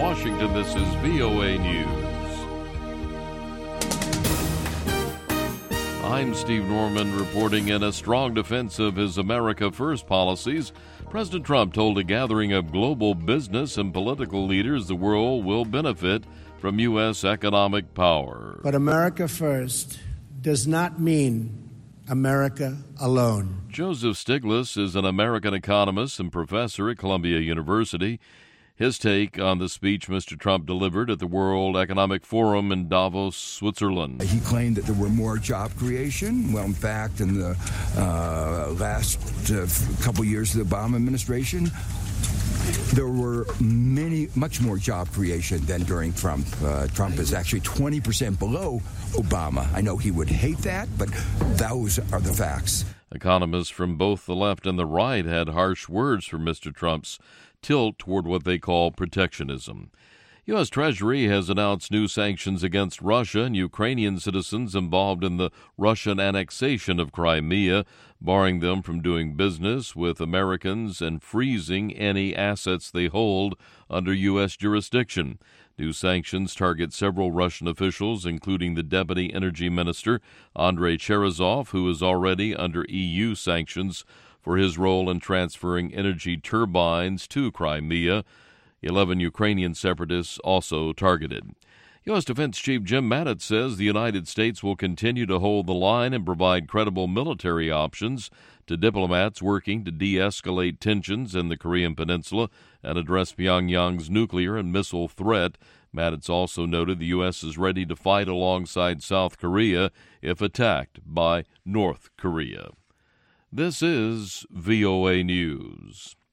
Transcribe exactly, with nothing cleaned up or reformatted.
Washington, this is V O A News. I'm Steve Norman reporting in a strong defense of his America First policies. President Trump told a gathering of global business and political leaders the world will benefit from U S economic power. But America First does not mean America alone. Joseph Stiglitz is an American economist and professor at Columbia University. His take on the speech Mister Trump delivered at the World Economic Forum in Davos, Switzerland. He claimed that there were more job creation. Well, in fact, in the uh, last uh, couple years of the Obama administration, there were many, much more job creation than during Trump. Uh, Trump is actually twenty percent below Obama. I know he would hate that, but those are the facts. Economists from both the left and the right had harsh words for Mister Trump's tilt toward what they call protectionism. U S. Treasury has announced new sanctions against Russia and Ukrainian citizens involved in the Russian annexation of Crimea, barring them from doing business with Americans and freezing any assets they hold under U S jurisdiction. New sanctions target several Russian officials, including the Deputy Energy Minister, Andrei Cherezov, who is already under E U sanctions for his role in transferring energy turbines to Crimea. Eleven Ukrainian separatists also targeted. U S. Defense Chief Jim Mattis says the United States will continue to hold the line and provide credible military options to diplomats working to de-escalate tensions in the Korean Peninsula and address Pyongyang's nuclear and missile threat. Mattis also noted the U S is ready to fight alongside South Korea if attacked by North Korea. This is V O A News.